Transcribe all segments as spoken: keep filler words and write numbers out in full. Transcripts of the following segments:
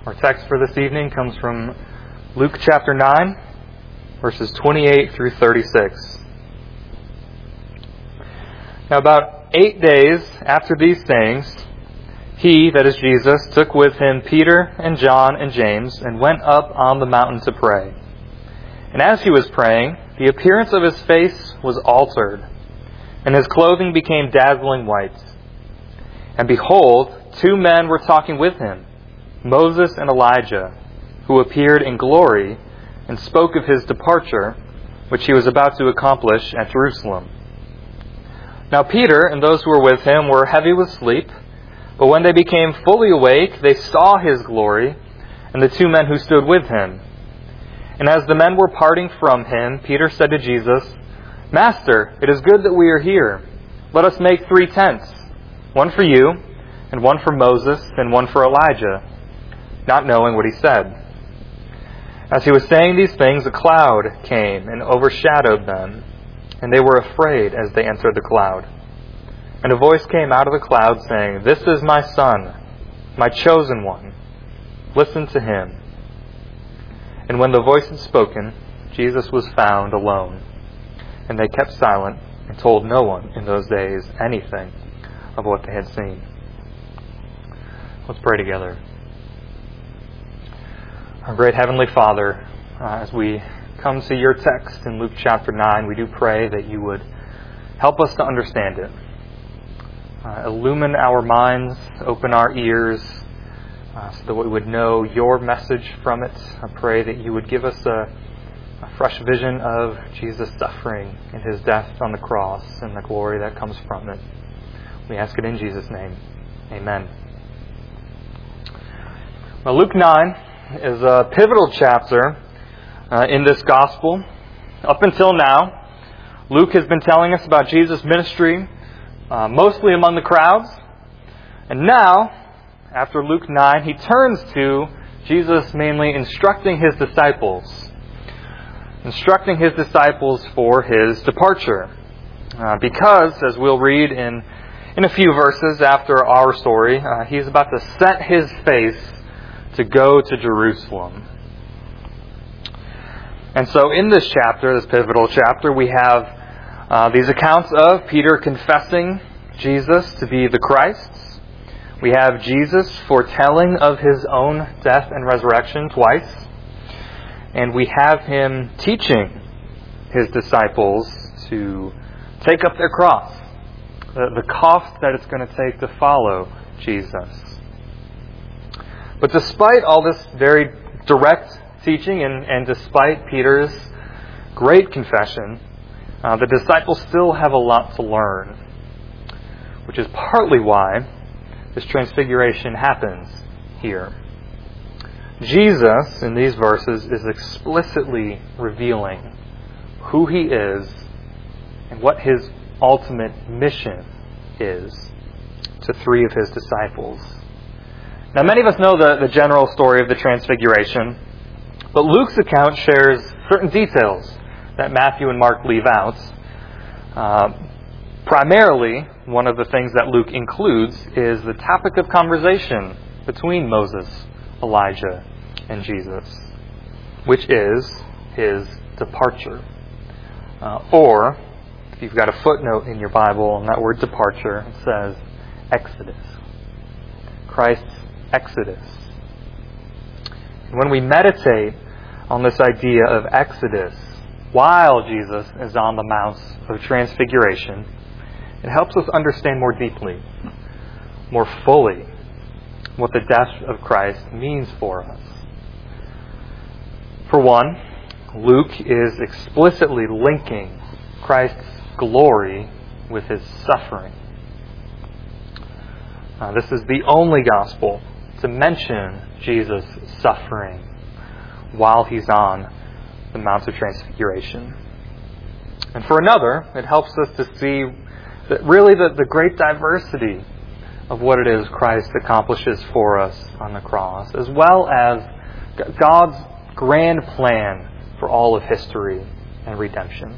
Our text for this evening comes from Luke chapter nine, verses twenty-eight through thirty-six. Now about eight days after these things, he, that is Jesus, took with him Peter and John and James and went up on the mountain to pray. And as he was praying, the appearance of his face was altered, and his clothing became dazzling white. And behold, two men were talking with him, Moses and Elijah, who appeared in glory and spoke of his departure, which he was about to accomplish at Jerusalem. Now Peter and those who were with him were heavy with sleep, but when they became fully awake, they saw his glory and the two men who stood with him. And as the men were parting from him, Peter said to Jesus, "Master, it is good that we are here. Let us make three tents, one for you, and one for Moses, and one for Elijah," not knowing what he said. As he was saying these things, a cloud came and overshadowed them, and they were afraid as they entered the cloud. And a voice came out of the cloud saying, "This is my Son, my chosen one. Listen to him." And when the voice had spoken, Jesus was found alone. And they kept silent and told no one in those days anything of what they had seen. Let's pray together. Our great Heavenly Father, uh, as we come to your text in Luke chapter nine, we do pray that you would help us to understand it. Uh, illumine our minds, open our ears, uh, so that we would know your message from it. I pray that you would give us a, a fresh vision of Jesus' suffering and his death on the cross and the glory that comes from it. We ask it in Jesus' name. Amen. Well, Luke nine is a pivotal chapter uh, in this gospel. Up until now, Luke has been telling us about Jesus' ministry, uh, mostly among the crowds. And now, after Luke nine, he turns to Jesus mainly instructing his disciples. Instructing his disciples for his departure. Uh, because, as we'll read in, in a few verses after our story, uh, he's about to set his face to go to Jerusalem. And so in this chapter, this pivotal chapter, we have uh, these accounts of Peter confessing Jesus to be the Christ. We have Jesus foretelling of his own death and resurrection twice. And we have him teaching his disciples to take up their cross, the, the cost that it's going to take to follow Jesus. But despite all this very direct teaching and, and despite Peter's great confession, uh, the disciples still have a lot to learn, which is partly why this transfiguration happens here. Jesus, in these verses, is explicitly revealing who he is and what his ultimate mission is to three of his disciples. Now, many of us know the, the general story of the Transfiguration, but Luke's account shares certain details that Matthew and Mark leave out. Uh, primarily, one of the things that Luke includes is the topic of conversation between Moses, Elijah, and Jesus, which is his departure. Uh, or, if you've got a footnote in your Bible on that word departure, it says Exodus. Christ's Exodus. When we meditate on this idea of Exodus while Jesus is on the Mount of Transfiguration, it helps us understand more deeply, more fully, what the death of Christ means for us. For one, Luke is explicitly linking Christ's glory with his suffering. Uh, this is the only gospel to mention Jesus' suffering while he's on the Mount of Transfiguration. And for another, it helps us to see that really the, the great diversity of what it is Christ accomplishes for us on the cross, as well as God's grand plan for all of history and redemption.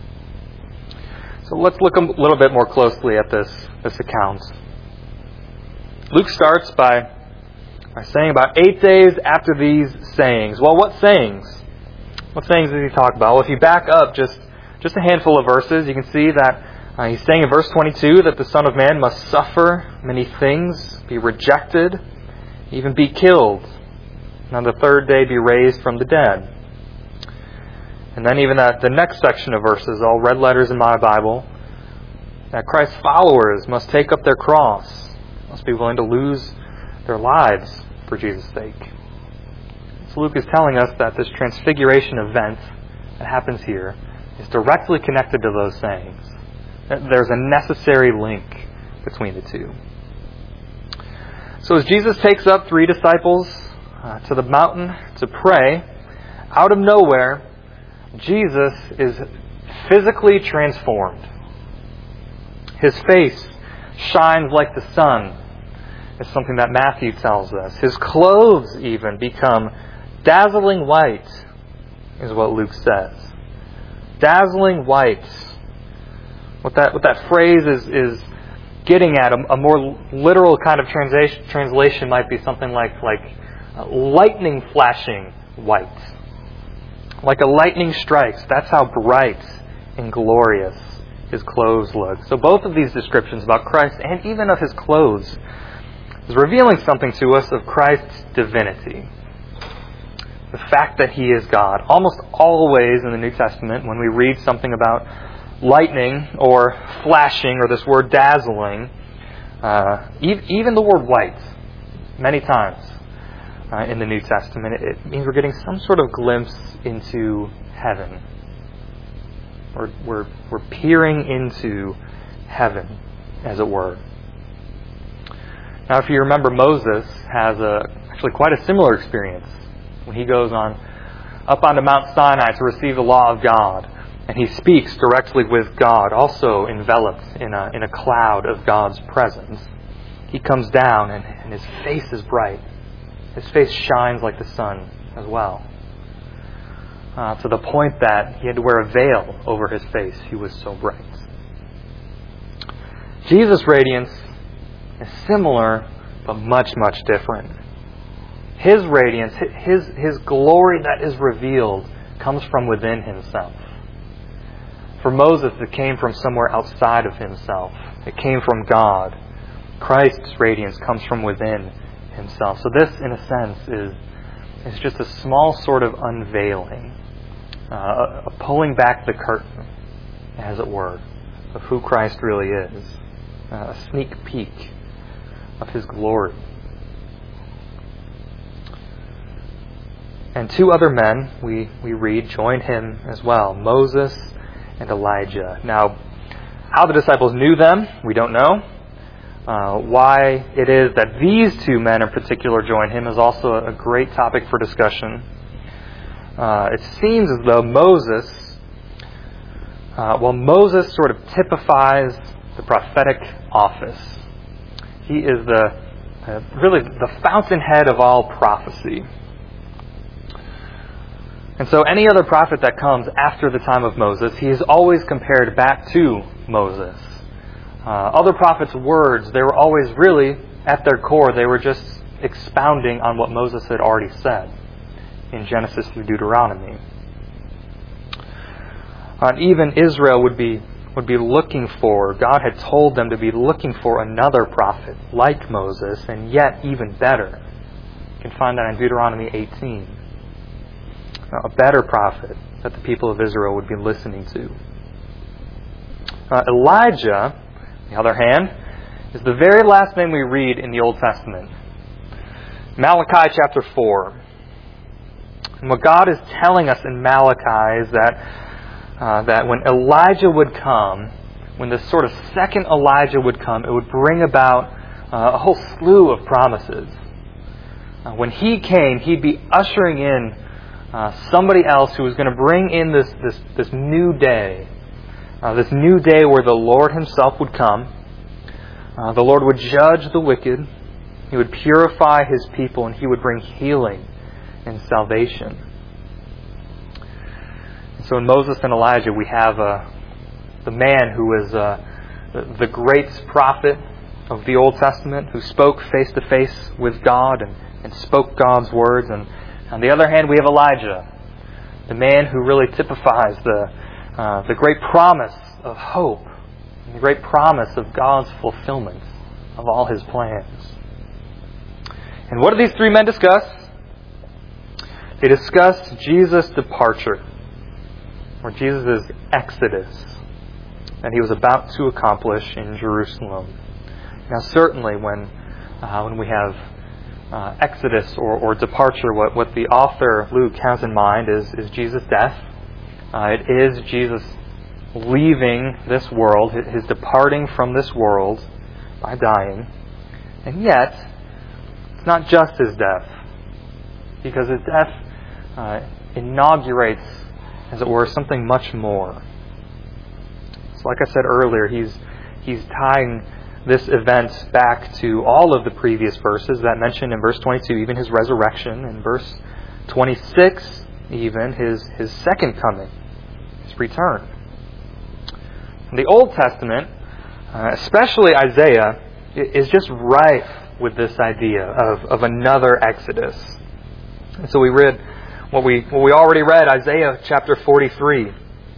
So let's look a little bit more closely at this, this account. Luke starts by Right, saying about eight days after these sayings. Well, what sayings? What sayings does he talk about? Well, if you back up just, just a handful of verses, you can see that uh, he's saying in verse twenty-two that the Son of Man must suffer many things, be rejected, even be killed, and on the third day be raised from the dead. And then even that, the next section of verses, all red letters in my Bible, that Christ's followers must take up their cross, must be willing to lose their lives for Jesus' sake. So Luke is telling us that this transfiguration event that happens here is directly connected to those sayings. There's a necessary link between the two. So as Jesus takes up three disciples uh, to the mountain to pray, out of nowhere, Jesus is physically transformed. His face shines like the sun, is something that Matthew tells us. His clothes even become dazzling white, is what Luke says. Dazzling white. What that what that phrase is is getting at, a, a more literal kind of translation translation might be something like like uh, lightning flashing white. Like a lightning strikes. That's how bright and glorious his clothes look. So both of these descriptions about Christ and even of his clothes is revealing something to us of Christ's divinity. The fact that he is God. Almost always in the New Testament, when we read something about lightning or flashing or this word dazzling, uh, even the word white, many times uh, in the New Testament, it means we're getting some sort of glimpse into heaven. We're, we're, we're peering into heaven, as it were. Now, if you remember, Moses has a, actually quite a similar experience when he goes on up onto Mount Sinai to receive the law of God, and he speaks directly with God, also enveloped in a in a cloud of God's presence. He comes down, and, and his face is bright. His face shines like the sun as well, uh, to the point that he had to wear a veil over his face. He was so bright. Jesus' radiance is similar, but much, much different. His radiance, his, his glory that is revealed comes from within himself. For Moses, it came from somewhere outside of himself. It came from God. Christ's radiance comes from within himself. So this, in a sense, is, is just a small sort of unveiling, uh, a, a pulling back the curtain, as it were, of who Christ really is. Uh, a sneak peek of his glory. And two other men, we, we read, joined him as well, Moses and Elijah. Now, how the disciples knew them, we don't know. Uh, why it is that these two men in particular joined him is also a great topic for discussion. Uh, it seems as though Moses, uh, well, Moses sort of typifies the prophetic office. He is the uh, really the fountainhead of all prophecy. And so any other prophet that comes after the time of Moses, he is always compared back to Moses. Uh, other prophets' words, they were always really, at their core, they were just expounding on what Moses had already said in Genesis through Deuteronomy. Uh, even Israel would be would be looking for, God had told them to be looking for another prophet like Moses, and yet even better. You can find that in Deuteronomy eighteen. A better prophet that the people of Israel would be listening to. Uh, Elijah, on the other hand, is the very last name we read in the Old Testament. Malachi chapter four. And what God is telling us in Malachi is that uh, that when Elijah would come, when this sort of second Elijah would come, it would bring about uh, a whole slew of promises. Uh, when he came, he'd be ushering in uh, somebody else who was going to bring in this this this new day, uh, this new day where the Lord Himself would come. Uh, the Lord would judge the wicked. He would purify His people, and He would bring healing and salvation. So in Moses and Elijah, we have uh, the man who is uh, the, the great prophet, of the Old Testament who spoke face to face with God and, and spoke God's words. And on the other hand, we have Elijah, the man who really typifies the, uh, the great promise of hope, and the great promise of God's fulfillment of all His plans. And what do these three men discuss? They discuss Jesus' departure, or Jesus' exodus, that He was about to accomplish in Jerusalem. Now, certainly, when uh, when we have uh, exodus or, or departure, what, what the author Luke has in mind is, is Jesus' death. Uh, it is Jesus leaving this world, His departing from this world by dying. And yet, it's not just His death, because His death uh, inaugurates, as it were, something much more. So like I said earlier, he's he's tying this event back to all of the previous verses that mentioned in verse twenty-two, even His resurrection, in verse twenty-six, even His, his second coming, His return. In the Old Testament, uh, especially Isaiah, is just rife with this idea of, of another Exodus. And so we read what we what we already read, Isaiah chapter forty-three,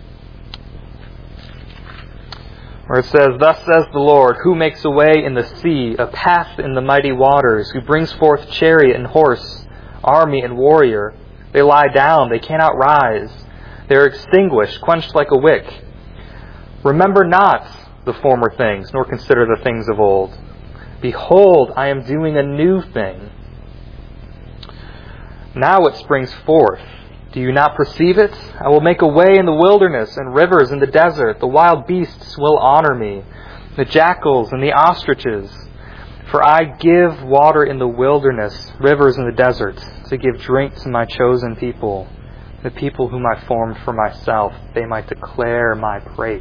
where it says, "Thus says the Lord, who makes a way in the sea, a path in the mighty waters, who brings forth chariot and horse, army and warrior. They lie down, they cannot rise. They are extinguished, quenched like a wick. Remember not the former things, nor consider the things of old. Behold, I am doing a new thing. Now it springs forth. Do you not perceive it? I will make a way in the wilderness and rivers in the desert. The wild beasts will honor me, the jackals and the ostriches. For I give water in the wilderness, rivers in the desert, to give drink to my chosen people, the people whom I formed for myself, they might declare my praise."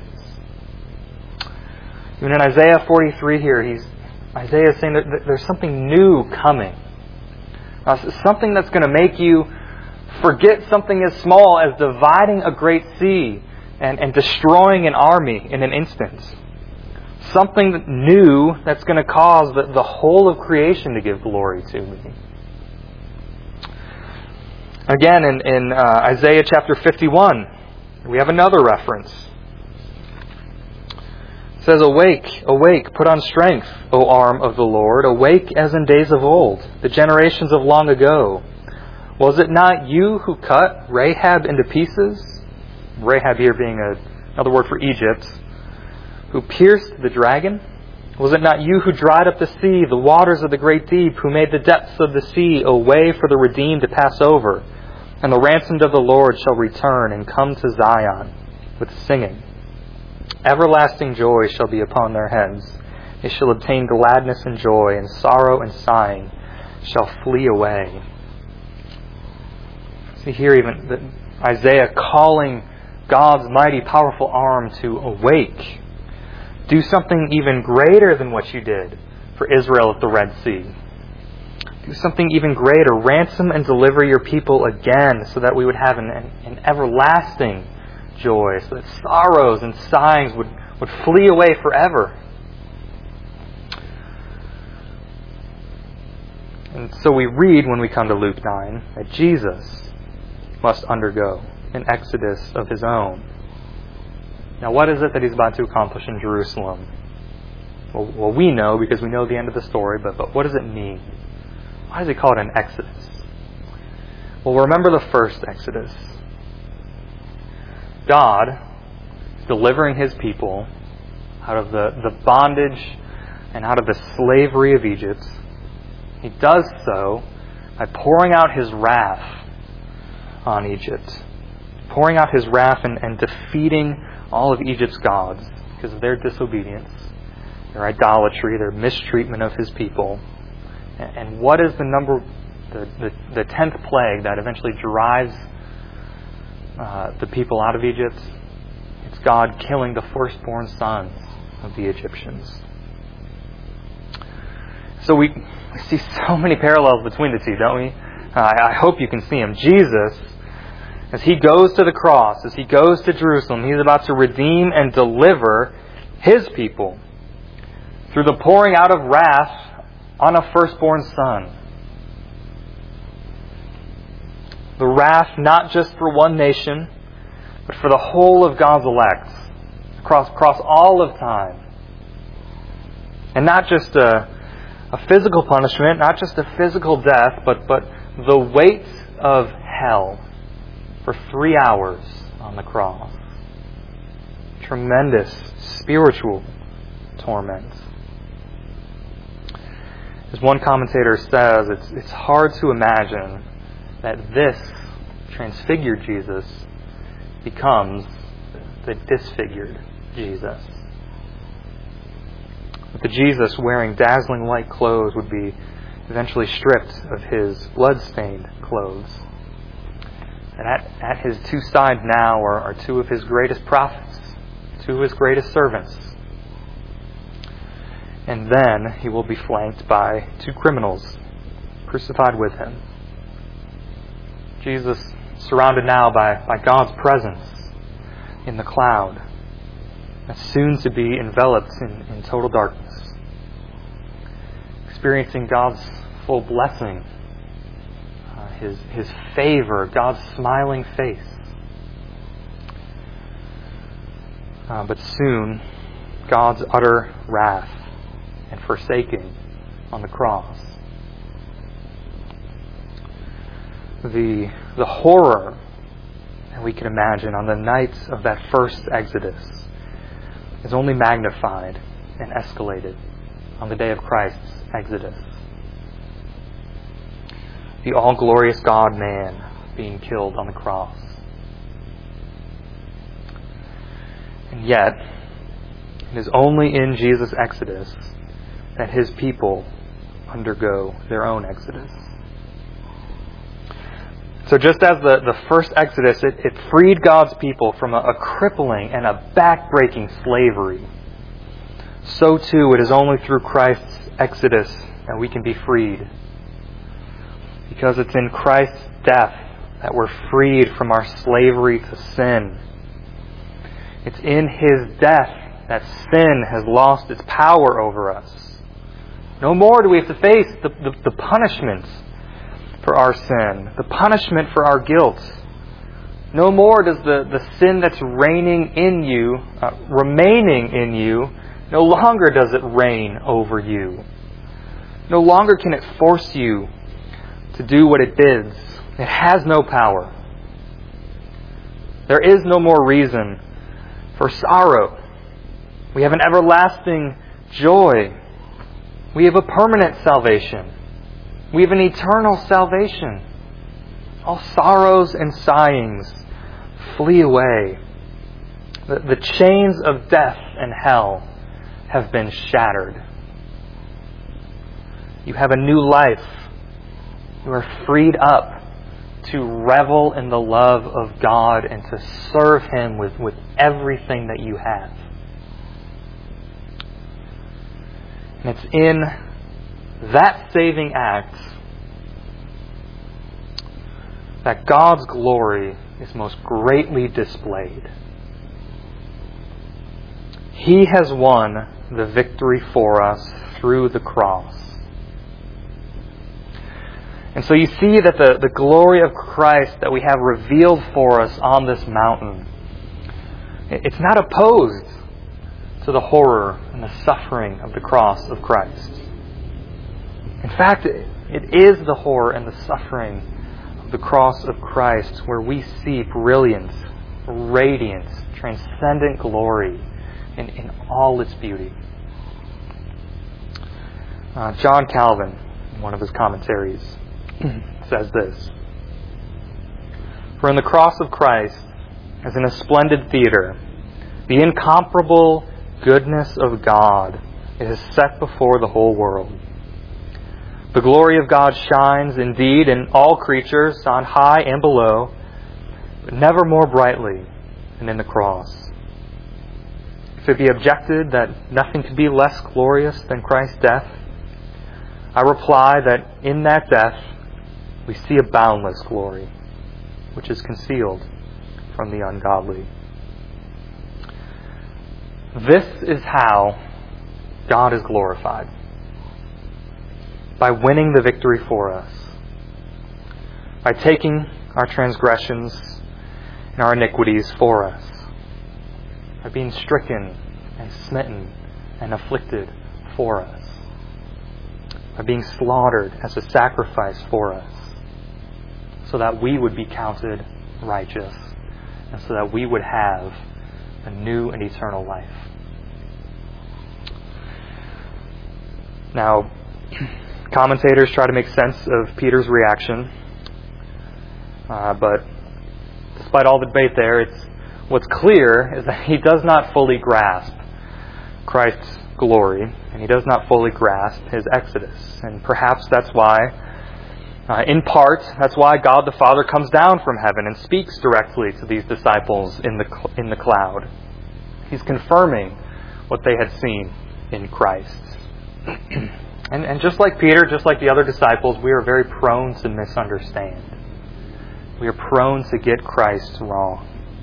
Even in Isaiah forty-three here, he's Isaiah is saying that there's something new coming. Uh, something that's going to make you forget something as small as dividing a great sea and, and destroying an army in an instant. Something new that's going to cause the, the whole of creation to give glory to me. Again, in, in uh, Isaiah chapter fifty-one, we have another reference. It says, "Awake, awake, put on strength, O arm of the Lord. Awake as in days of old, the generations of long ago. Was it not you who cut Rahab into pieces?" Rahab here being a, another word for Egypt. "Who pierced the dragon? Was it not you who dried up the sea, the waters of the great deep, who made the depths of the sea a way for the redeemed to pass over? And the ransomed of the Lord shall return and come to Zion with singing. Everlasting joy shall be upon their heads. They shall obtain gladness and joy, and sorrow and sighing shall flee away." See here even the, Isaiah calling God's mighty, powerful arm to awake. Do something even greater than what you did for Israel at the Red Sea. Do something even greater. Ransom and deliver your people again so that we would have an, an, an everlasting joy, so that sorrows and sighings would, would flee away forever. And so we read when we come to Luke nine that Jesus must undergo an exodus of His own. Now, what is it that He's about to accomplish in Jerusalem? Well, well, we know because we know the end of the story, but, but what does it mean? Why does He call it an exodus? Well, remember the first exodus. God is delivering His people out of the, the bondage and out of the slavery of Egypt. He does so by pouring out His wrath on Egypt. Pouring out His wrath and, and defeating all of Egypt's gods because of their disobedience, their idolatry, their mistreatment of His people. And, and what is the number, the, the, the tenth plague that eventually drives uh, the people out of Egypt? It's God killing the firstborn sons of the Egyptians. So we see so many parallels between the two, don't we? Uh, I hope you can see them. Jesus, as He goes to the cross, as He goes to Jerusalem, He's about to redeem and deliver His people through the pouring out of wrath on a firstborn son. The wrath not just for one nation, but for the whole of God's elect, across, across all of time. And not just a, a physical punishment, not just a physical death, but, but the weight of hell for three hours on the cross. Tremendous spiritual torment. As one commentator says, it's, it's hard to imagine that this transfigured Jesus becomes the disfigured Jesus. That the Jesus wearing dazzling white clothes would be eventually stripped of his blood-stained clothes. And at, at his two sides now are, are two of his greatest prophets, two of his greatest servants. And then he will be flanked by two criminals crucified with him. Jesus surrounded now by, by God's presence in the cloud, that's soon to be enveloped in, in total darkness, experiencing God's full blessing, uh, his, his favor, God's smiling face. Uh, but soon, God's utter wrath and forsaking on the cross. The, the horror that we can imagine on the nights of that first Exodus is only magnified and escalated on the day of Christ's Exodus. The all-glorious God-man being killed on the cross. And yet, it is only in Jesus' Exodus that his people undergo their own Exodus. So just as the, the first Exodus, it, it freed God's people from a, a crippling and a back-breaking slavery, so too it is only through Christ's Exodus that we can be freed. Because it's in Christ's death that we're freed from our slavery to sin. It's in His death that sin has lost its power over us. No more do we have to face the, the, the punishment for our sin, the punishment for our guilt. No more does the, the sin that's reigning in you, uh, remaining in you, no longer does it reign over you. No longer can it force you to do what it bids. It has no power. There is no more reason for sorrow. We have an everlasting joy. We have a permanent salvation. We have an eternal salvation. All sorrows and sighings flee away. The, the chains of death and hell have been shattered. You have a new life. You are freed up to revel in the love of God and to serve Him with, with everything that you have. And it's in that saving act that God's glory is most greatly displayed. He has won the victory for us through the cross. And so you see that the, the glory of Christ that we have revealed for us on this mountain, it's not opposed to the horror and the suffering of the cross of Christ. In fact, it is the horror and the suffering of the cross of Christ where we see brilliant, radiant, transcendent glory in, in all its beauty. Uh, John Calvin, in one of his commentaries, says this: "For in the cross of Christ, as in a splendid theater, the incomparable goodness of God is set before the whole world. The glory of God shines indeed in all creatures on high and below, but never more brightly than in the cross. If it be objected that nothing could be less glorious than Christ's death, I reply that in that death we see a boundless glory, which is concealed from the ungodly." This is how God is glorified by winning the victory for us, by taking our transgressions and our iniquities for us, by being stricken and smitten and afflicted for us, by being slaughtered as a sacrifice for us, so that we would be counted righteous, and so that we would have a new and eternal life. Now, commentators try to make sense of Peter's reaction, uh, but despite all the debate there, it's what's clear is that he does not fully grasp Christ's glory, and he does not fully grasp his exodus. And perhaps that's why, uh, in part, that's why God the Father comes down from heaven and speaks directly to these disciples in the in the cloud. He's confirming what they had seen in Christ. And, and just like Peter, just like the other disciples, we are very prone to misunderstand. We are prone to get Christ wrong.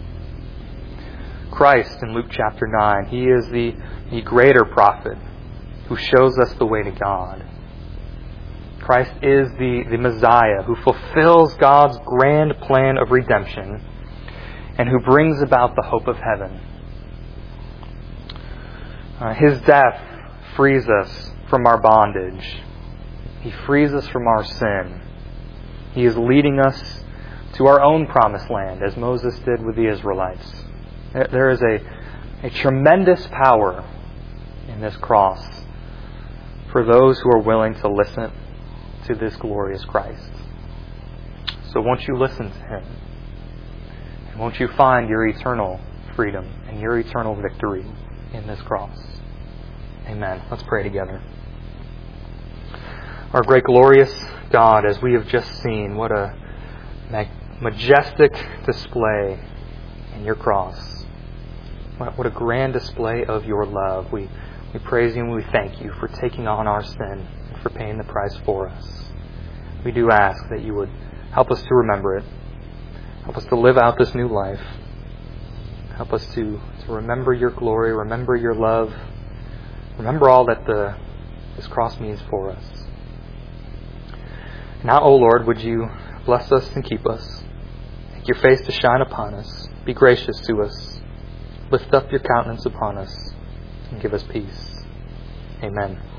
Christ, in Luke chapter nine, He is the, the greater prophet who shows us the way to God. Christ is the, the Messiah who fulfills God's grand plan of redemption and who brings about the hope of heaven. Uh, His death frees us from our bondage. He frees us from our sin. He is leading us to our own promised land, as Moses did with the Israelites. There is a, a tremendous power in this cross for those who are willing to listen to this glorious Christ. So won't you listen to Him? And won't you find your eternal freedom and your eternal victory in this cross? Amen. Let's pray together. Our great glorious God, as we have just seen, what a majestic display in your cross. What a grand display of your love. We, we praise you and we thank you for taking on our sin and for paying the price for us. We do ask that you would help us to remember it. Help us to live out this new life. Help us to, to remember your glory, remember your love. Remember all that the, this cross means for us. Now, O Lord, would you bless us and keep us. Make your face to shine upon us. Be gracious to us. Lift up your countenance upon us and give us peace. Amen.